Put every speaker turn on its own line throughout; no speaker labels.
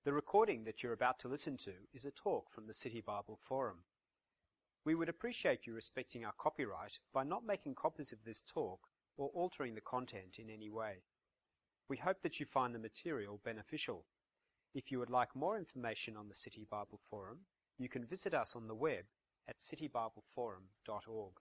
The recording that you're about to listen to is a talk from the City Bible Forum. We would appreciate you respecting our copyright by not making copies of this talk or altering the content in any way. We hope that you find the material beneficial. If you would like more information on the City Bible Forum, you can visit us on the web at citybibleforum.org.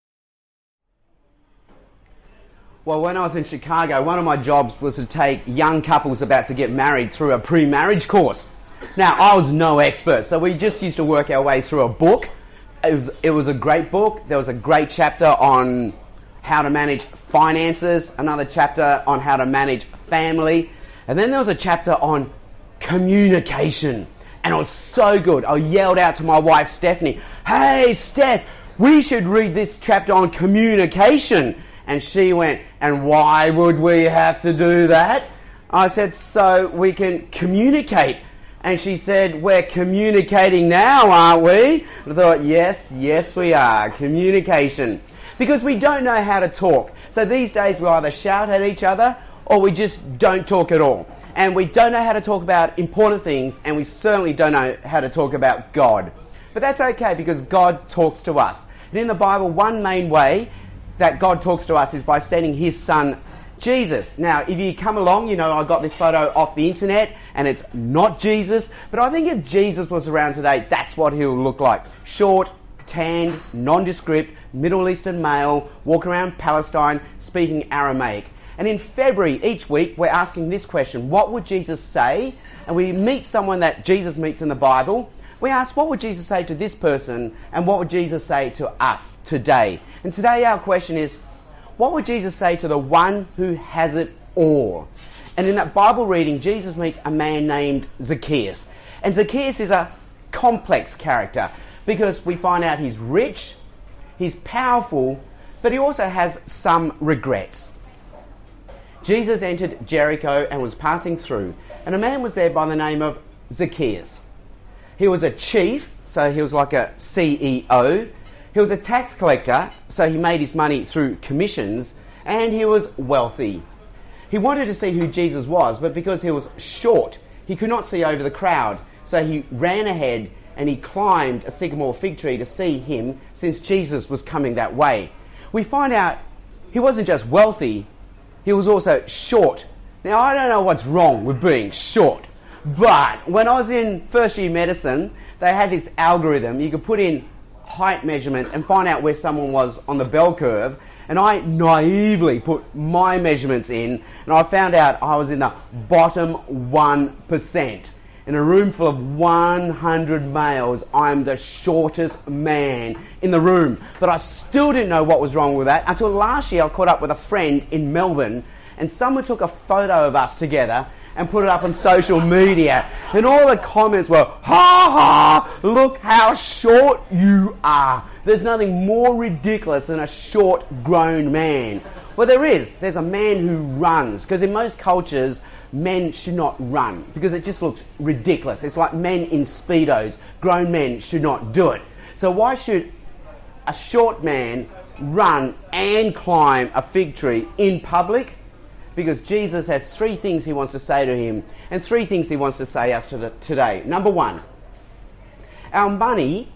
Well, when I was in Chicago, one of my jobs was to take young couples about to get married through a pre-marriage course. Now, I was no expert, so we just used to work our way through a book. It was a great book. There was a great chapter on how to manage finances, another chapter on how to manage family, and then there was a chapter on communication. And it was so good. I yelled out to my wife, Stephanie, "Hey, Steph, we should read this chapter on communication." And she went, "And why would we have to do that?" I said, "So we can communicate." And she said, "We're communicating now, aren't we?" I thought, yes, we are. Communication. Because we don't know how to talk. So these days we either shout at each other or we just don't talk at all. And we don't know how to talk about important things, and we certainly don't know how to talk about God. But that's okay, because God talks to us. And in the Bible, one main way that God talks to us is by sending his son, Jesus. Now, if you come along, you know, I got this photo off the internet, and it's not Jesus, but I think if Jesus was around today, that's what he'll look like. Short, tanned, nondescript, Middle Eastern male, walking around Palestine, speaking Aramaic. And in February, each week, we're asking this question: what would Jesus say? And we meet someone that Jesus meets in the Bible. We ask, what would Jesus say to this person, and what would Jesus say to us today? And today our question is, what would Jesus say to the one who has it all? And in that Bible reading, Jesus meets a man named Zacchaeus. And Zacchaeus is a complex character, because we find out he's rich, he's powerful, but he also has some regrets. Jesus entered Jericho and was passing through, and a man was there by the name of Zacchaeus. He was a chief, so he was like a CEO. He was a tax collector, so he made his money through commissions, and he was wealthy. He wanted to see who Jesus was, but because he was short, he could not see over the crowd, so he ran ahead and he climbed a sycamore fig tree to see him, since Jesus was coming that way. We find out he wasn't just wealthy, he was also short. Now, I don't know what's wrong with being short, but when I was in first year medicine, they had this algorithm. You could put in height measurements and find out where someone was on the bell curve, and I naively put my measurements in, and I found out I was in the bottom 1%. In a room full of 100 males, I'm the shortest man in the room. But I still didn't know what was wrong with that until last year I caught up with a friend in Melbourne, and someone took a photo of us together and put it up on social media. And all the comments were, "Ha ha, look how short you are." There's nothing more ridiculous than a short grown man. Well, there's a man who runs, because in most cultures, men should not run because it just looks ridiculous. It's like men in Speedos. Grown men should not do it. So why should a short man run and climb a fig tree in public? Because Jesus has three things he wants to say to him, and three things he wants to say us today. Number one, our money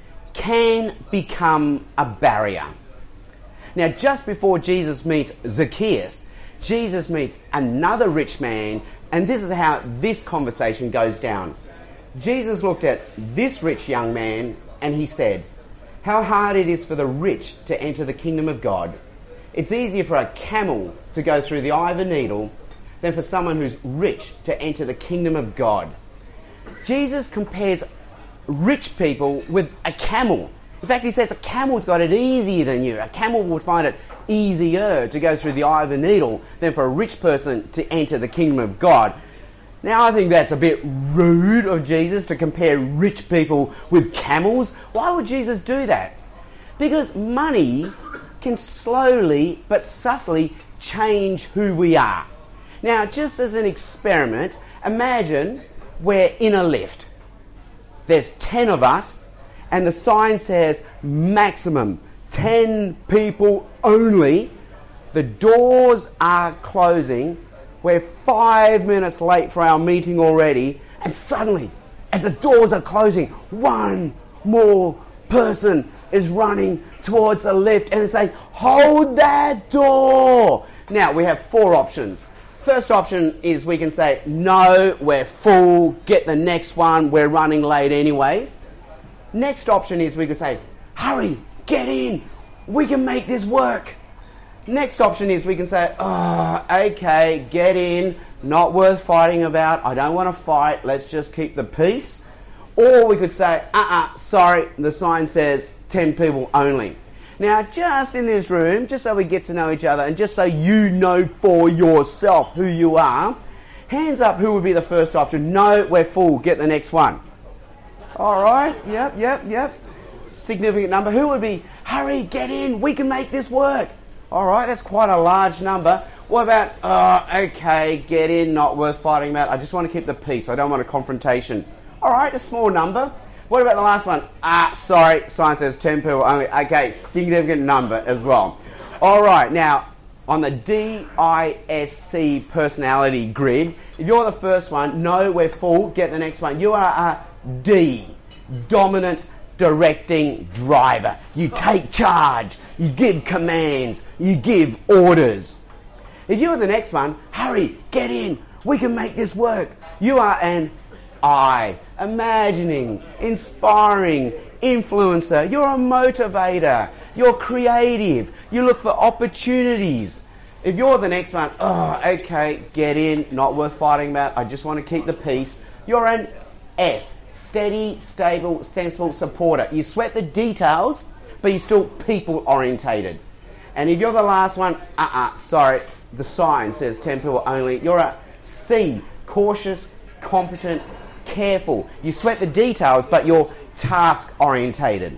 can become a barrier. Now, just before Jesus meets Zacchaeus, Jesus meets another rich man, and this is how this conversation goes down. Jesus looked at this rich young man and he said, "How hard it is for the rich to enter the kingdom of God. It's easier for a camel to go through the eye of a needle than for someone who's rich to enter the kingdom of God." Jesus compares rich people with a camel. In fact, he says a camel's got it easier than you. A camel would find it easier to go through the eye of a needle than for a rich person to enter the kingdom of God. Now, I think that's a bit rude of Jesus to compare rich people with camels. Why would Jesus do that? Because money can slowly but subtly change who we are. Now, just as an experiment, imagine we're in a lift. There's 10 of us, and the sign says maximum 10 people only. The doors are closing. We're 5 minutes late for our meeting already, And suddenly, as the doors are closing, one more person is running towards the lift and saying, hold that door. Now, we have 4 options. First option is we can say, no, we're full, get the next one, we're running late anyway. Next option is we can say, hurry, get in, we can make this work. Next option is we can say, oh, okay, get in, not worth fighting about, I don't want to fight, let's just keep the peace. Or we could say, sorry, the sign says 10 people only. Now, just in this room, just so we get to know each other, and just so you know for yourself who you are, hands up who would be the first option. No, we're full, get the next one. All right, yep. Significant number. Who would be, hurry, get in, we can make this work. All right, that's quite a large number. What about, okay, get in, not worth fighting about, I just want to keep the peace, I don't want a confrontation. All right, a small number. What about the last one? Sorry, sign says 10 people only. Okay, significant number as well. All right, now, on the DISC personality grid, if you're the first one, no, we're full, get the next one. You are a D, dominant directing driver. You take charge, you give commands, you give orders. If you're the next one, hurry, get in, we can make this work. You are an I, imagining, inspiring, influencer. You're a motivator. You're creative. You look for opportunities. If you're the next one, okay, get in, not worth fighting about, I just want to keep the peace. You're an S, steady, stable, sensible supporter. You sweat the details, but you're still people orientated. And if you're the last one, sorry, the sign says 10 people only. You're a C, cautious, competent, careful. You sweat the details, but you're task orientated.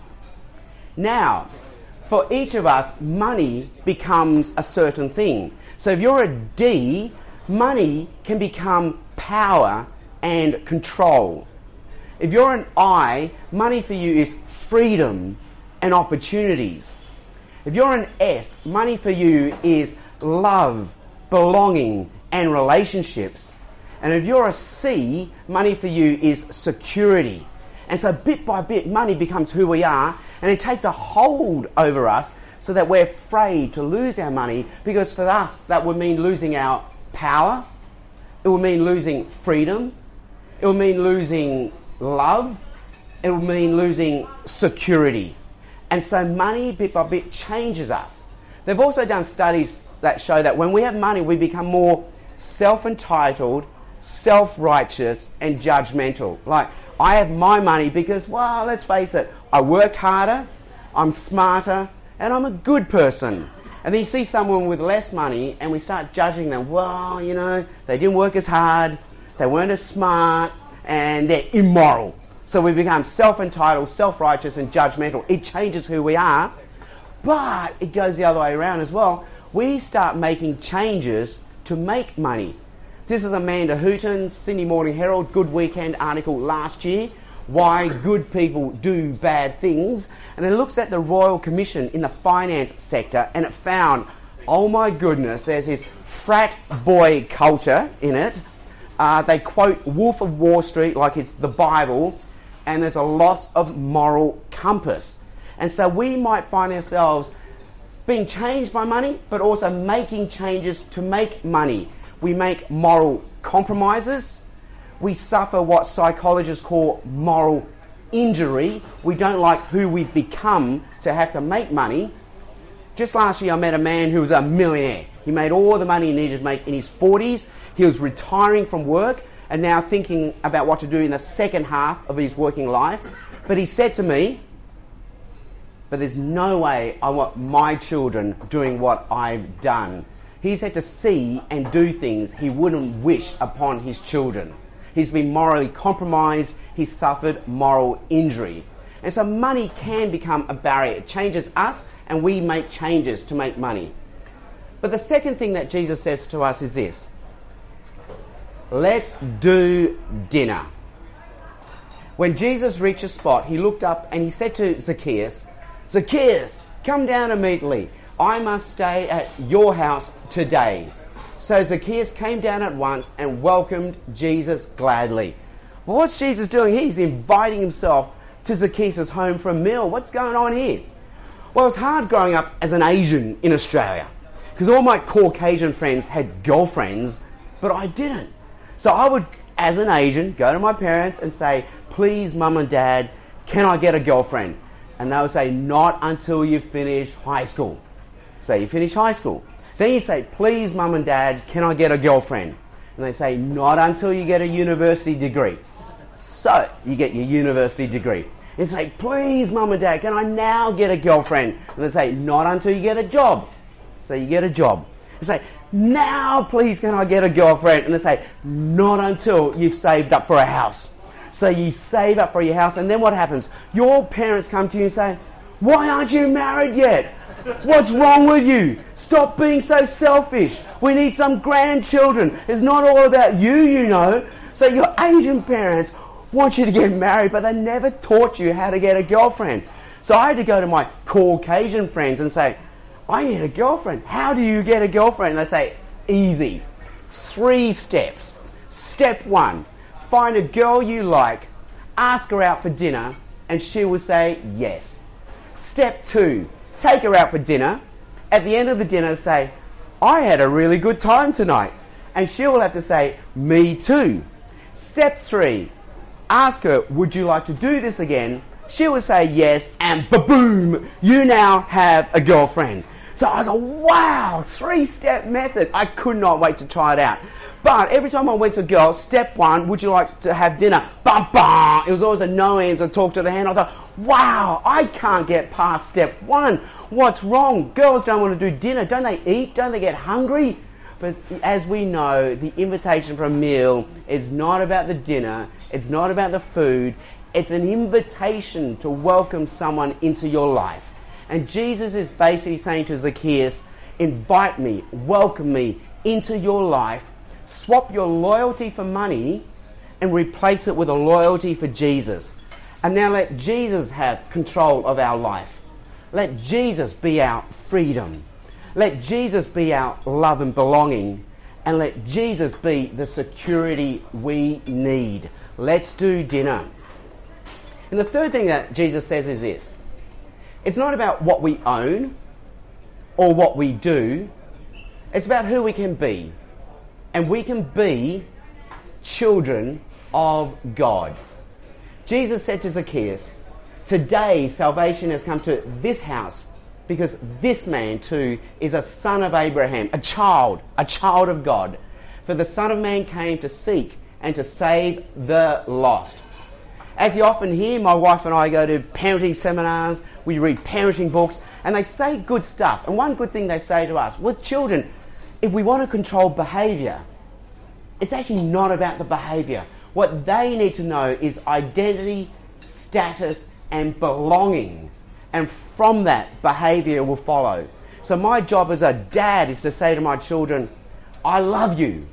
Now, for each of us, money becomes a certain thing. So if you're a D, money can become power and control. If you're an I, money for you is freedom and opportunities. If you're an S, money for you is love, belonging, and relationships. And if you're a C, money for you is security. And so bit by bit, money becomes who we are, and it takes a hold over us so that we're afraid to lose our money, because for us, that would mean losing our power. It would mean losing freedom. It would mean losing love. It would mean losing security. And so money, bit by bit, changes us. They've also done studies that show that when we have money, we become more self-entitled, self-righteous, and judgmental. Like, I have my money because, well, let's face it, I worked harder, I'm smarter, and I'm a good person. And then you see someone with less money and we start judging them. Well, you know, they didn't work as hard, they weren't as smart, and they're immoral. So we become self-entitled, self-righteous, and judgmental. It changes who we are, but it goes the other way around as well. We start making changes to make money. This is Amanda Hooton's Sydney Morning Herald Good Weekend article last year, Why Good People Do Bad Things, and it looks at the Royal Commission in the finance sector, and it found, oh my goodness, there's this frat boy culture in it. They quote Wolf of Wall Street like it's the Bible, and there's a loss of moral compass. And so we might find ourselves being changed by money, but also making changes to make money. We make moral compromises. We suffer what psychologists call moral injury. We don't like who we've become to have to make money. Just last year I met a man who was a millionaire. He made all the money he needed to make in his 40s. He was retiring from work and now thinking about what to do in the second half of his working life. But he said to me, but there's no way I want my children doing what I've done. He's had to see and do things he wouldn't wish upon his children. He's been morally compromised. He's suffered moral injury. And so money can become a barrier. It changes us and we make changes to make money. But the second thing that Jesus says to us is this. Let's do dinner. When Jesus reached a spot, he looked up and he said to Zacchaeus, Zacchaeus, come down immediately. I must stay at your house today. So Zacchaeus came down at once and welcomed Jesus gladly. Well, what's Jesus doing? He's inviting himself to Zacchaeus' home for a meal. What's going on here? Well, it's hard growing up as an Asian in Australia because all my Caucasian friends had girlfriends, but I didn't. So I would, as an Asian, go to my parents and say, please, Mum and Dad, can I get a girlfriend? And they would say, not until you finish high school. So you finish high school. Then you say, please, Mum and Dad, can I get a girlfriend? And they say, not until you get a university degree. So you get your university degree. And say, please, Mum and Dad, can I now get a girlfriend? And they say, not until you get a job. So you get a job. You say, now, please, can I get a girlfriend? And they say, not until you've saved up for a house. So you save up for your house, and then what happens? Your parents come to you and say, why aren't you married yet? What's wrong with you? Stop being so selfish. We need some grandchildren. It's not all about you, you know. So your Asian parents want you to get married, but they never taught you how to get a girlfriend. So I had to go to my Caucasian friends and say, I need a girlfriend. How do you get a girlfriend? And they say, easy. 3 steps. Step 1, find a girl you like, ask her out for dinner, and she will say yes. Step 2, take her out for dinner. At the end of the dinner, say, I had a really good time tonight. And she will have to say, me too. Step 3, ask her, would you like to do this again? She will say yes, and ba-boom, you now have a girlfriend. So I go, wow, 3-step method. I could not wait to try it out. But every time I went to a girl, step 1, would you like to have dinner? Bum, bum. It was always a no answer, talk to the hand. I thought, wow, I can't get past step 1. What's wrong? Girls don't want to do dinner. Don't they eat? Don't they get hungry? But as we know, the invitation for a meal is not about the dinner. It's not about the food. It's an invitation to welcome someone into your life. And Jesus is basically saying to Zacchaeus, invite me, welcome me into your life, swap your loyalty for money and replace it with a loyalty for Jesus. And now let Jesus have control of our life. Let Jesus be our freedom. Let Jesus be our love and belonging. And let Jesus be the security we need. Let's do dinner. And the third thing that Jesus says is this. It's not about what we own or what we do. It's about who we can be. And we can be children of God. Jesus said to Zacchaeus, today salvation has come to this house because this man too is a son of Abraham, a child of God. For the Son of Man came to seek and to save the lost. As you often hear, my wife and I go to parenting seminars, we read parenting books, and they say good stuff. And one good thing they say to us, with children, if we want to control behaviour, it's actually not about the behaviour. What they need to know is identity, status, and belonging. And from that, behaviour will follow. So my job as a dad is to say to my children, I love you.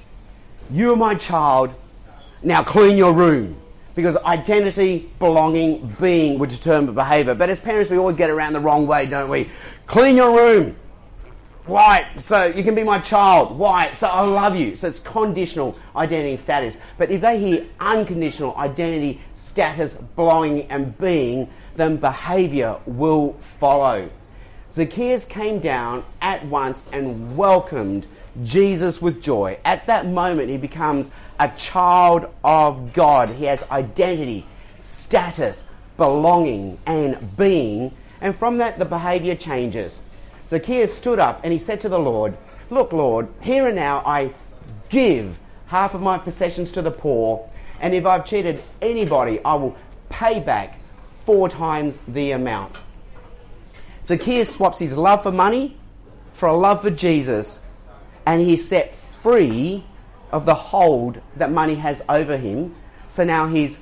You are my child. Now clean your room. Because identity, belonging, being would determine behaviour. But as parents, we always get around the wrong way, don't we? Clean your room. Why? So you can be my child. Why? So I love you. So it's conditional identity and status. But if they hear unconditional identity, status, belonging and being, then behaviour will follow. Zacchaeus came down at once and welcomed Jesus with joy. At that moment, he becomes a child of God. He has identity, status, belonging and being. And from that, the behaviour changes. Zacchaeus stood up and he said to the Lord, look, Lord, here and now I give half of my possessions to the poor, and if I've cheated anybody, I will pay back 4 times the amount. Zacchaeus swaps his love for money for a love for Jesus, and he's set free of the hold that money has over him. So now he's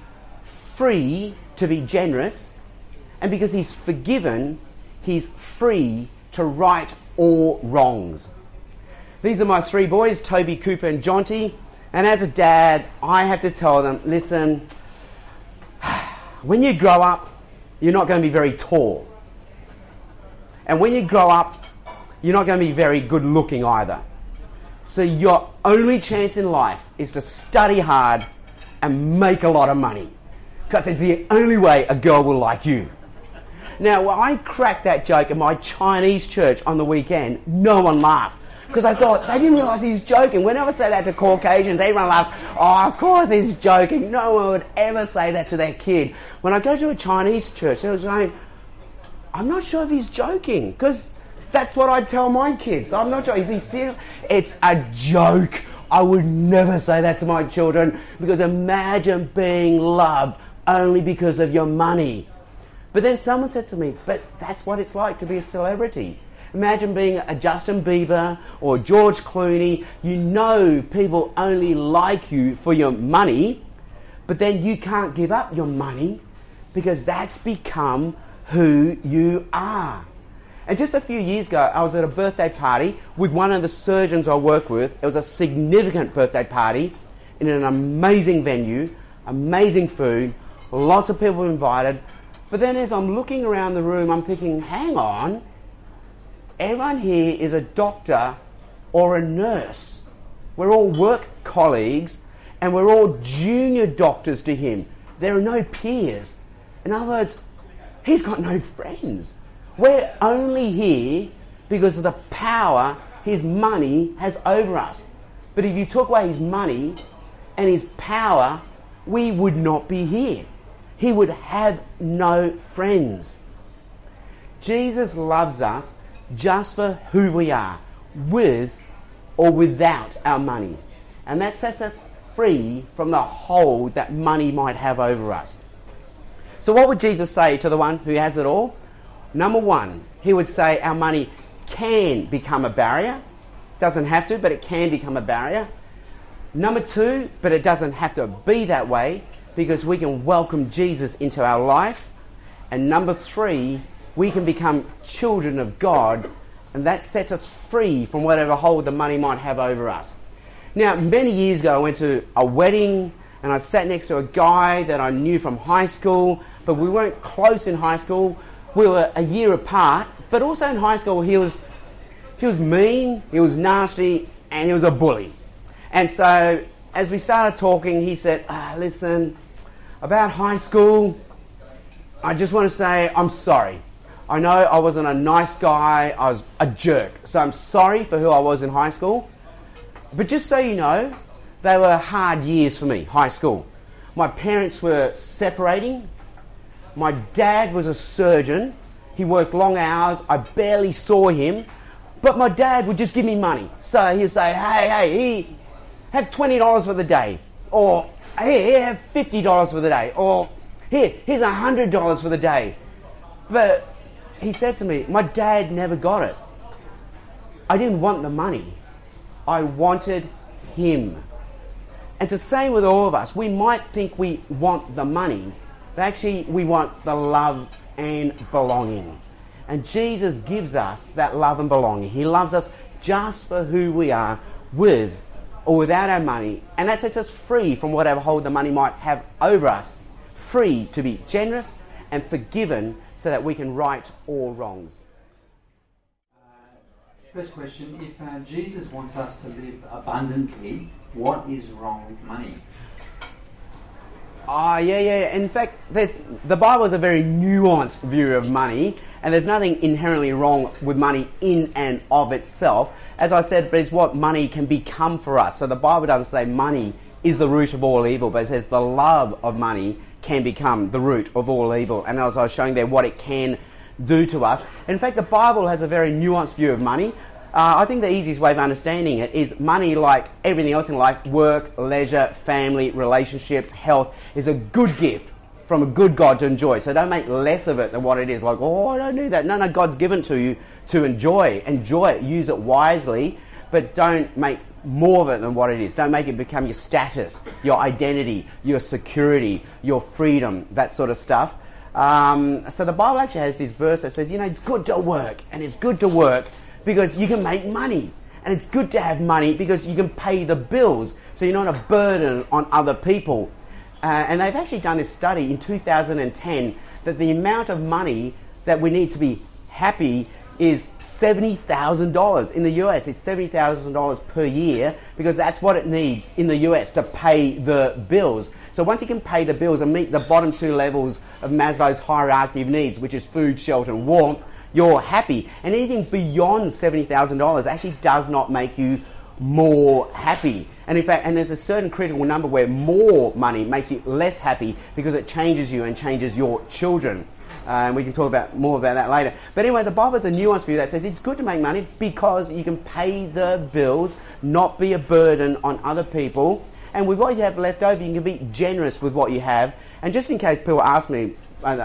free to be generous, and because he's forgiven, he's free to right all wrongs. These are my 3 boys, Toby, Cooper and Jonty, and as a dad, I have to tell them, listen, when you grow up, you're not going to be very tall. And when you grow up, you're not going to be very good looking either. So your only chance in life is to study hard and make a lot of money. Because it's the only way a girl will like you. Now, when I cracked that joke in my Chinese church on the weekend, no one laughed. Because I thought, they didn't realise he's joking. Whenever I say that to Caucasians, everyone laughs. Oh, of course he's joking. No one would ever say that to their kid. When I go to a Chinese church, they were saying, I'm not sure if he's joking. Because that's what I tell my kids. I'm not sure. Is he serious? It's a joke. I would never say that to my children. Because imagine being loved only because of your money. But then someone said to me, but that's what it's like to be a celebrity. Imagine being a Justin Bieber or George Clooney. You know people only like you for your money, but then you can't give up your money because that's become who you are. And just a few years ago, I was at a birthday party with one of the surgeons I work with. It was a significant birthday party in an amazing venue, amazing food, lots of people invited. But then as I'm looking around the room, I'm thinking, hang on, everyone here is a doctor or a nurse. We're all work colleagues and we're all junior doctors to him. There are no peers. In other words, he's got no friends. We're only here because of the power his money has over us. But if you took away his money and his power, we would not be here. He would have no friends. Jesus loves us just for who we are, with or without our money. And that sets us free from the hold that money might have over us. So what would Jesus say to the one who has it all? Number one, he would say our money can become a barrier. Doesn't have to, but it can become a barrier. Number two, but it doesn't have to be that way because we can welcome Jesus into our life. And number three, we can become children of God, and that sets us free from whatever hold the money might have over us. Now, many years ago, I went to a wedding, and I sat next to a guy that I knew from high school, but we weren't close in high school. We were a year apart, but also in high school, he was mean, he was nasty, and he was a bully. And so, as we started talking, he said, listen, about high school, I just want to say I'm sorry. I know I wasn't a nice guy, I was a jerk. So I'm sorry for who I was in high school. But just so you know, they were hard years for me, high school. My parents were separating. My dad was a surgeon. He worked long hours. I barely saw him. But my dad would just give me money. So he'd say, hey, have $20 for the day. Or, here, have $50 for the day. Or, here's $100 for the day. But he said to me, my dad never got it. I didn't want the money. I wanted him. And it's the same with all of us. We might think we want the money, but actually we want the love and belonging. And Jesus gives us that love and belonging. He loves us just for who we are, with or without our money. And that sets us free from whatever hold the money might have over us. Free to be generous and forgiven so that we can right all wrongs.
First question, if Jesus wants us to live abundantly, what is wrong with money?
Yeah. In fact, the Bible is a very nuanced view of money, and there's nothing inherently wrong with money in and of itself. As I said, but it's what money can become for us. So the Bible doesn't say money is the root of all evil, but it says the love of money can become the root of all evil. And as I was showing there, what it can do to us. In fact, the Bible has a very nuanced view of money. I think the easiest way of understanding it is money, like everything else in life, work, leisure, family, relationships, health, is a good gift from a good God to enjoy. So don't make less of it than what it is. Like, I don't need that. No, God's given it to you to enjoy. Enjoy it, use it wisely, but don't make more of it than what it is. Don't make it become your status, your identity, your security, your freedom, that sort of stuff. So the Bible actually has this verse that says, it's good to work, and it's good to work because you can make money. And it's good to have money because you can pay the bills, so you're not a burden on other people. And they've actually done this study in 2010 that the amount of money that we need to be happy is $70,000 in the US. It's $70,000 per year because that's what it needs in the US to pay the bills. So once you can pay the bills and meet the bottom two levels of Maslow's hierarchy of needs, which is food, shelter and warmth, you're happy. And anything beyond $70,000 actually does not make you more happy. And in fact, and there's a certain critical number where more money makes you less happy because it changes you and changes your children. And we can talk more about that later. But anyway, the Bible has a nuance view that says it's good to make money because you can pay the bills, not be a burden on other people. And with what you have left over, you can be generous with what you have. And just in case people ask me,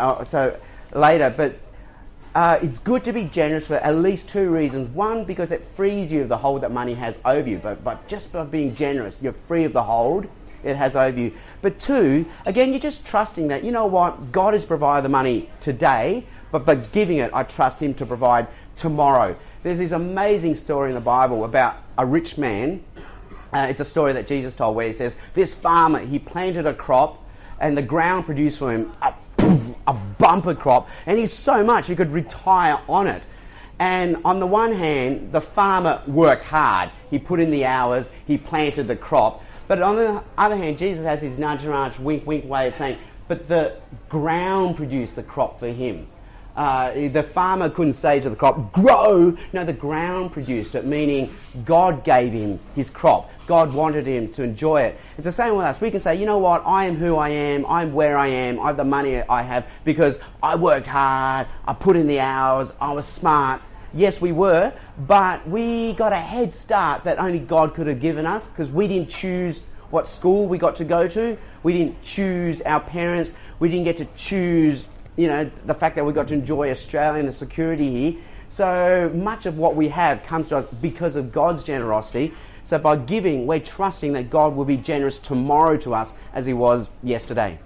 later, but it's good to be generous for at least two reasons. One, because it frees you of the hold that money has over you. But just by being generous, you're free of the hold it has over you. But two, again, you're just trusting that, you know what, God has provided the money today, but by giving it, I trust him to provide tomorrow. There's this amazing story in the Bible about a rich man. It's a story that Jesus told where he says, this farmer, he planted a crop and the ground produced for him a bumper crop, and he's so much he could retire on it. And on the one hand, the farmer worked hard. He put in the hours, he planted the crop. But on the other hand, Jesus has his nudge, wink, wink way of saying, but the ground produced the crop for him. The farmer couldn't say to the crop, grow. No, the ground produced it, meaning God gave him his crop. God wanted him to enjoy it. It's the same with us. We can say, you know what, I am who I am, I'm where I am, I have the money I have because I worked hard, I put in the hours, I was smart. Yes, we were, but we got a head start that only God could have given us because we didn't choose what school we got to go to. We didn't choose our parents. We didn't get to choose, the fact that we got to enjoy Australia and the security here. So much of what we have comes to us because of God's generosity. So by giving, we're trusting that God will be generous tomorrow to us as he was yesterday.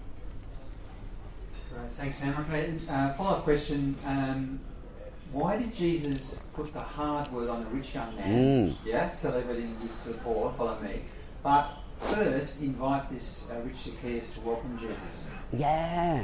Great, thanks, Sam. Okay, follow-up question. Why did Jesus put the hard word on the rich young man? Yeah, sell everything, give to the poor, follow me. But first, invite this rich Zacchaeus to welcome Jesus.
Yeah.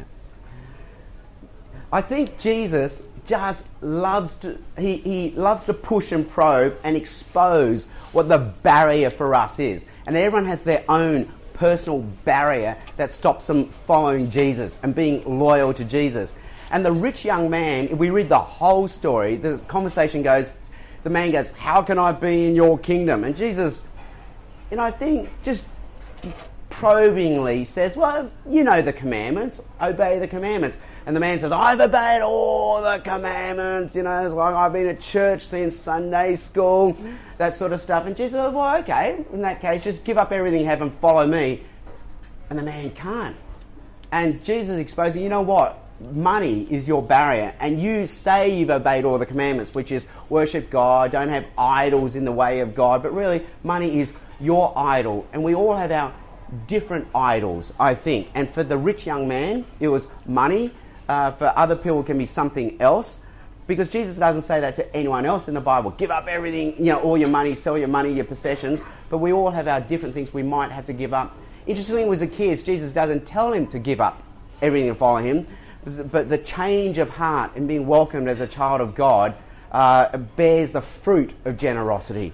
I think Jesus just loves to, he loves to push and probe and expose what the barrier for us is. And everyone has their own personal barrier that stops them following Jesus and being loyal to Jesus. And the rich young man, if we read the whole story, the conversation goes, the man goes, how can I be in your kingdom? And Jesus, I think just probingly says, well, you know the commandments, obey the commandments. And the man says, I've obeyed all the commandments, it's like I've been at church since Sunday school, that sort of stuff. And Jesus says, well, okay, in that case, just give up everything you have and follow me. And the man can't. And Jesus exposing, you know what? Money is your barrier, and you say you've obeyed all the commandments, which is worship God, don't have idols in the way of God, but really money is your idol, and we all have our different idols, I think. And for the rich young man, it was money. For other people, it can be something else, because Jesus doesn't say that to anyone else in the Bible. Give up everything, all your money, sell your money, your possessions, but we all have our different things we might have to give up. Interestingly, with Zacchaeus, Jesus doesn't tell him to give up everything and follow him. But the change of heart and being welcomed as a child of God bears the fruit of generosity.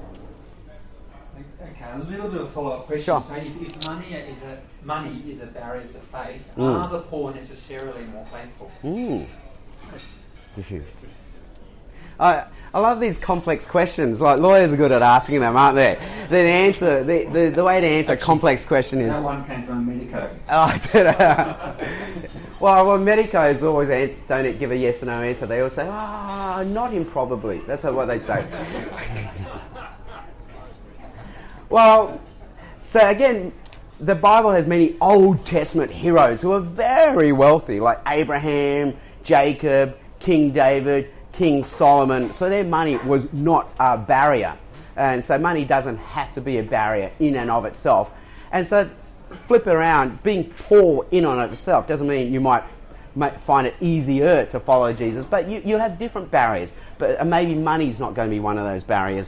Okay, a little bit of a follow-up question.
Sure.
So if money is a barrier to faith, are the poor necessarily more faithful?
I love these complex questions. Like, lawyers are good at asking them, aren't they? The way to answer a complex question is...
No one came from Medico.
Well, Medicos always don't give a yes or no answer. They always say, not improbably. That's what they say. Well, so again, the Bible has many Old Testament heroes who are very wealthy, like Abraham, Jacob, King David, King Solomon. So their money was not a barrier. And so money doesn't have to be a barrier in and of itself. And so flip it around, being poor in on itself doesn't mean you might find it easier to follow Jesus, but you have different barriers. But maybe money's not going to be one of those barriers.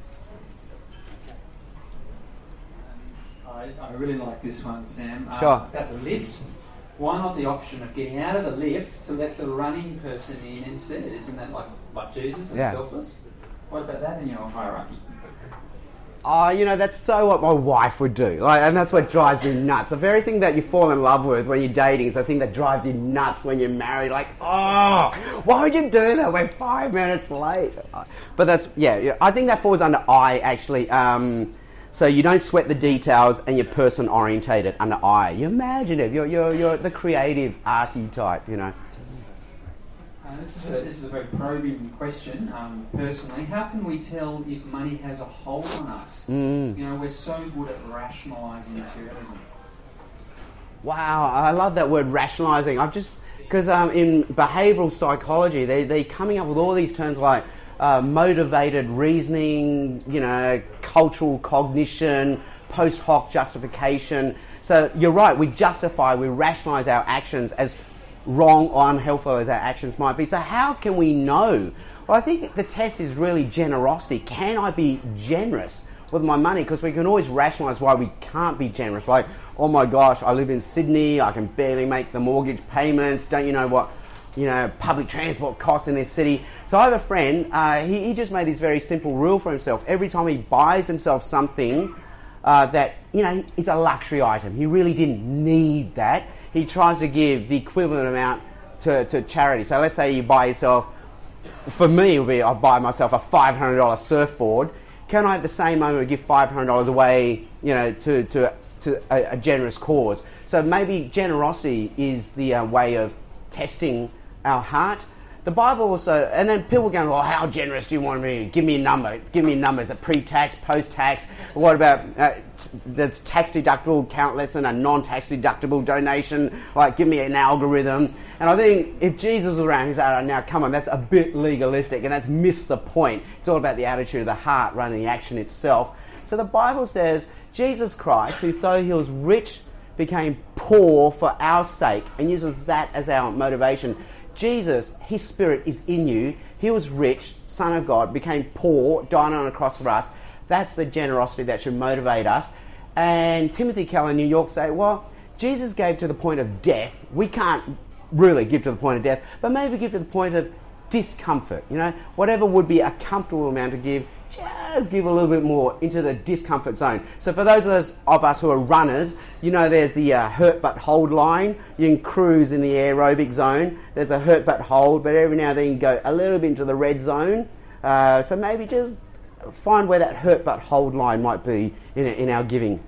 I really like this one, Sam.
Sure.
About the lift. Why not the option of getting out of the lift to let the running person in instead? Isn't that like Jesus and selfless? What about that in your hierarchy?
Oh, that's so what my wife would do. And that's what drives me nuts. The very thing that you fall in love with when you're dating is the thing that drives you nuts when you're married. Why would you do that? We're 5 minutes late. But that's, I think that falls under I, actually. So you don't sweat the details and you're person orientated under I. You're imaginative. You're the creative, arty type,
This is a very probing question. Personally, how can we tell if money has a hold on us? We're so good at rationalising materialism.
Wow, I love that word, rationalising. Because in behavioural psychology, they're coming up with all these terms like motivated reasoning, cultural cognition, post hoc justification. So you're right, we rationalise our actions as wrong or unhelpful as our actions might be. So how can we know? Well, I think the test is really generosity. Can I be generous with my money? Because we can always rationalise why we can't be generous. Like, oh my gosh, I live in Sydney, I can barely make the mortgage payments, don't you know what public transport costs in this city. So I have a friend, he just made this very simple rule for himself. Every time he buys himself something that, is a luxury item, he really didn't need that, he tries to give the equivalent amount to charity. So let's say you buy yourself, for me it would be I buy myself a $500 surfboard. Can I at the same moment give $500 away, to a generous cause? So maybe generosity is the way of testing our heart. The Bible also, and then people go, well, how generous do you want me? Give me a number. Give me a number. Is it pre-tax, post-tax? What about that's tax deductible count less than a non-tax deductible donation? Give me an algorithm. And I think if Jesus was around, he'd say, oh, now come on, that's a bit legalistic and that's missed the point. It's all about the attitude of the heart rather than the action itself. So the Bible says Jesus Christ, who though he was rich, became poor for our sake, and uses that as our motivation. Jesus, his spirit is in you. He was rich, Son of God, became poor, died on a cross for us. That's the generosity that should motivate us. And Timothy Keller in New York say, well, Jesus gave to the point of death. We can't really give to the point of death, but maybe give to the point of discomfort. Whatever would be a comfortable amount to give, just give a little bit more into the discomfort zone. So for those of us who are runners, there's the hurt but hold line. You can cruise in the aerobic zone. There's a hurt but hold, but every now and then you can go a little bit into the red zone. So maybe just find where that hurt but hold line might be in our giving.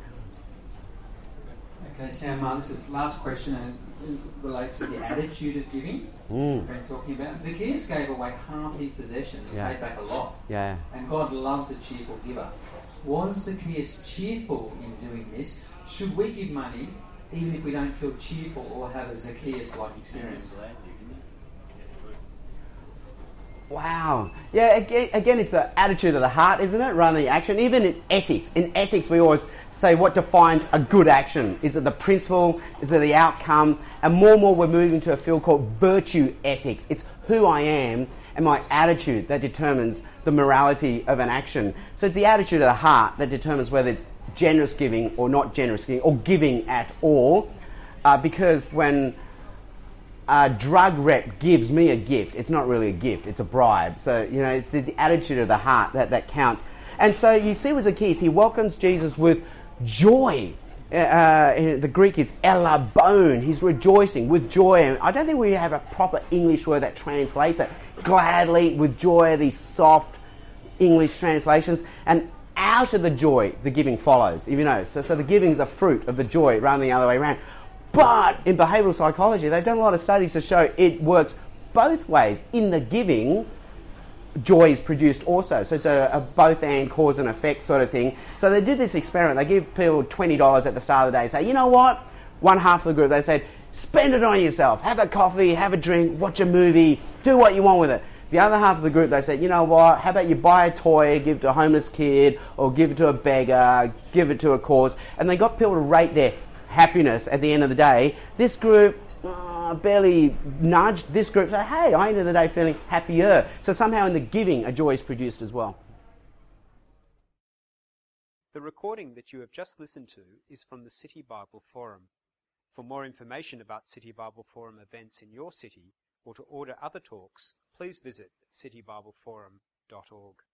Okay, Sam, this is the last question, and it relates to the attitude of giving. We've been talking about. Zacchaeus gave away half his possessions and paid back a lot.
Yeah.
And God loves a cheerful giver. Was Zacchaeus cheerful in doing this? Should we give money even if we don't feel cheerful or have a Zacchaeus-like experience?
Wow. Yeah, again, it's the attitude of the heart, isn't it, rather than the action. Even in ethics. In ethics, we always say what defines a good action. Is it the principle? Is it the outcome? And more we're moving to a field called virtue ethics. It's who I am and my attitude that determines the morality of an action. So it's the attitude of the heart that determines whether it's generous giving or not generous giving, or giving at all. Because when a drug rep gives me a gift, it's not really a gift, it's a bribe. So, it's the attitude of the heart that counts. And so you see with Zacchaeus, he welcomes Jesus with joy. In the Greek is elabon. He's rejoicing with joy. And I don't think we have a proper English word that translates it. Gladly, with joy, these soft English translations. And out of the joy, the giving follows. So the giving is a fruit of the joy rather than the other way around. But in behavioural psychology, they've done a lot of studies to show it works both ways. In the giving, joy is produced also. So it's a both and cause and effect sort of thing. So they did this experiment. They give people $20 at the start of the day. Say, you know what? One half of the group, they said, spend it on yourself. Have a coffee, have a drink, watch a movie, do what you want with it. The other half of the group, they said, you know what? How about you buy a toy, give it to a homeless kid, or give it to a beggar, give it to a cause. And they got people to rate their happiness at the end of the day. This group barely nudged. This group said, hey, I ended the day feeling happier. So somehow in the giving, a joy is produced as well.
The recording that you have just listened to is from the City Bible Forum. For more information about City Bible Forum events in your city, or to order other talks, please visit citybibleforum.org.